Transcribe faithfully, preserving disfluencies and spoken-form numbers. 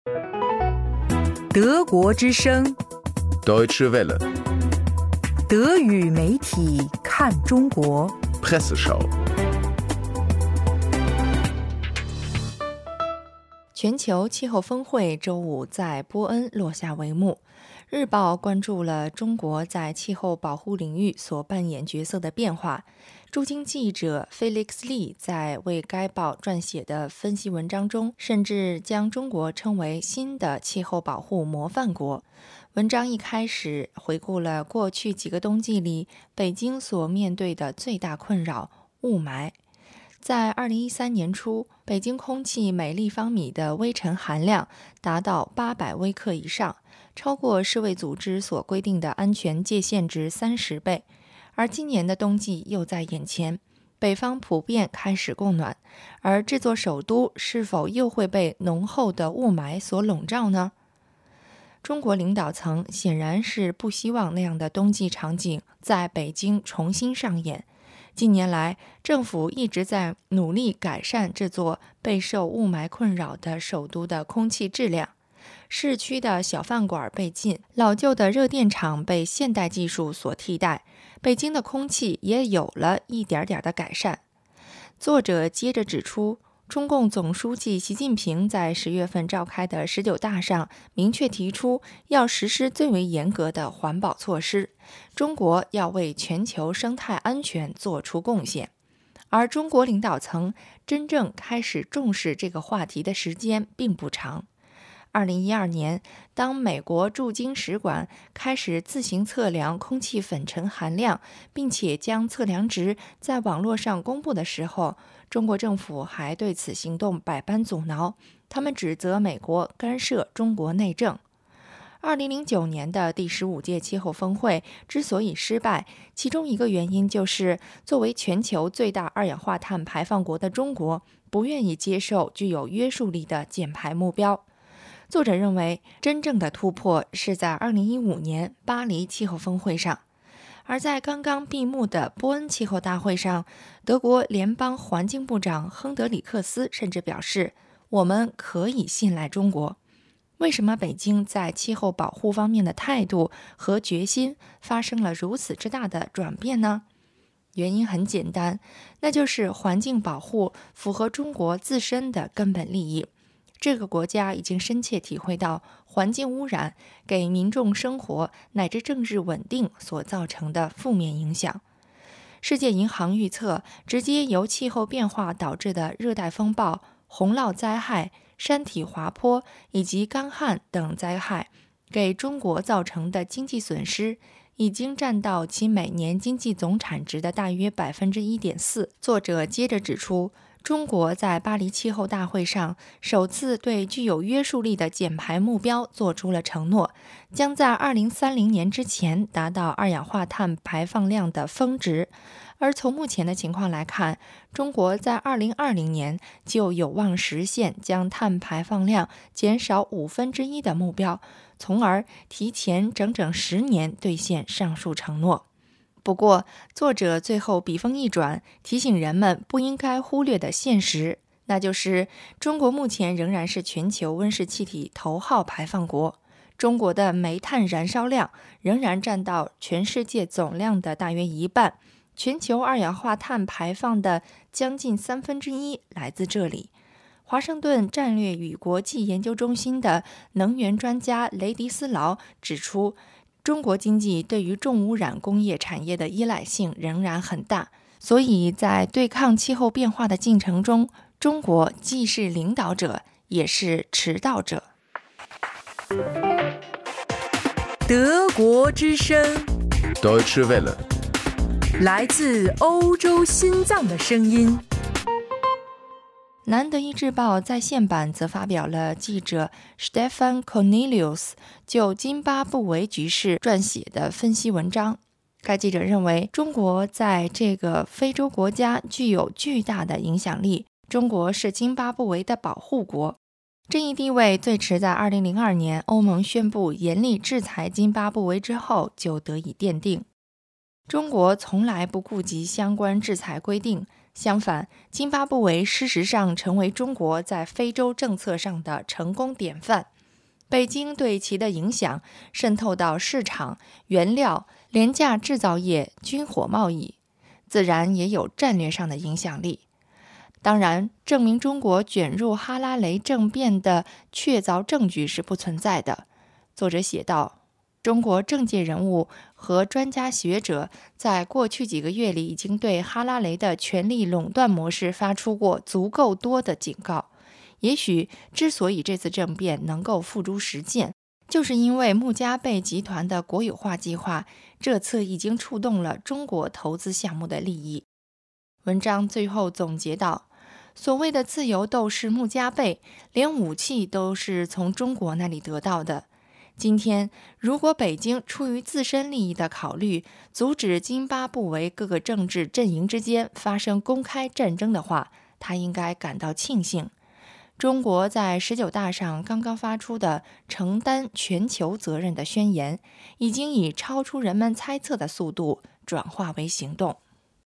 德国之声 Deutsche Welle 德语媒体看中国 Presseschau。 全球气候峰会周五在波恩落下帷幕。日报关注了中国在气候保护领域所扮演角色的变化。驻京记者 Felix Lee 在为该报撰写的分析文章中，甚至将中国称为新的气候保护模范国。文章一开始回顾了过去几个冬季里北京所面对的最大困扰——雾霾。在二零一三年初，北京空气每立方米的微尘含量达到八百微克以上，超过世卫组织所规定的安全界限值三十倍。而今年的冬季又在眼前，北方普遍开始供暖，而这座首都是否又会被浓厚的雾霾所笼罩呢？中国领导层显然是不希望那样的冬季场景在北京重新上演。近年来，政府一直在努力改善这座备受雾霾困扰的首都的空气质量。市区的小饭馆被禁，老旧的热电厂被现代技术所替代，北京的空气也有了一点点的改善。作者接着指出，中共总书记习近平在十月份召开的十九大上明确提出要实施最为严格的环保措施，中国要为全球生态安全做出贡献。而中国领导层真正开始重视这个话题的时间并不长。二零一二年，当美国驻京使馆开始自行测量空气粉尘含量，并且将测量值在网络上公布的时候，中国政府还对此行动百般阻挠，他们指责美国干涉中国内政。二零零九年的第十五届气候峰会之所以失败，其中一个原因就是作为全球最大二氧化碳排放国的中国，不愿意接受具有约束力的减排目标。作者认为，真正的突破是在二零一五年巴黎气候峰会上。而在刚刚闭幕的波恩气候大会上，德国联邦环境部长亨德里克斯甚至表示，我们可以信赖中国。为什么北京在气候保护方面的态度和决心发生了如此之大的转变呢？原因很简单，那就是环境保护符合中国自身的根本利益。这个国家已经深切体会到环境污染给民众生活乃至政治稳定所造成的负面影响。世界银行预测，直接由气候变化导致的热带风暴、洪涝灾害、山体滑坡以及干旱等灾害给中国造成的经济损失已经占到其每年经济总产值的大约 百分之一点四。 作者接着指出，中国在巴黎气候大会上首次对具有约束力的减排目标做出了承诺，将在二零三零年之前达到二氧化碳排放量的峰值。而从目前的情况来看，中国在二零二零年就有望实现将碳排放量减少五分之一的目标，从而提前整整十年兑现上述承诺。不过，作者最后笔锋一转，提醒人们不应该忽略的现实，那就是中国目前仍然是全球温室气体头号排放国，中国的煤炭燃烧量仍然占到全世界总量的大约一半，全球二氧化碳排放的将近三分之一来自这里。华盛顿战略与国际研究中心的能源专家雷迪斯劳指出，中国经济对于重污染工业产业的依赖性仍然很大，所以在对抗气候变化的进程中，中国既是领导者，也是迟到者。 德国之声 Deutsche Welle 来自欧洲心脏的声音。 南德意志报在线版则发表了记者 Stefan Cornelius 就津巴布韦局势撰写的分析文章。该记者认为，中国在这个非洲国家具有巨大的影响力，中国是津巴布韦的保护国。这一地位最迟在二零零二年欧盟宣布严厉制裁津巴布韦之后就得以奠定。中国从来不顾及相关制裁规定， 相反，津巴布韦事实上成为中国在非洲政策上的成功典范。北京对其的影响渗透到市场、原料、廉价制造业、军火贸易，自然也有战略上的影响力。当然，证明中国卷入哈拉雷政变的确凿证据是不存在的。作者写道，中国政界人物和专家学者在过去几个月里已经对哈拉雷的权力垄断模式发出过足够多的警告。也许之所以这次政变能够付诸实践，就是因为穆加贝集团的国有化计划这次已经触动了中国投资项目的利益。文章最后总结道，所谓的自由斗士穆加贝，连武器都是从中国那里得到的。今天，如果北京出于自身利益的考虑，阻止津巴布韦各个政治阵营之间发生公开战争的话，他应该感到庆幸。中国在十九大上刚刚发出的承担全球责任的宣言，已经以超出人们猜测的速度转化为行动。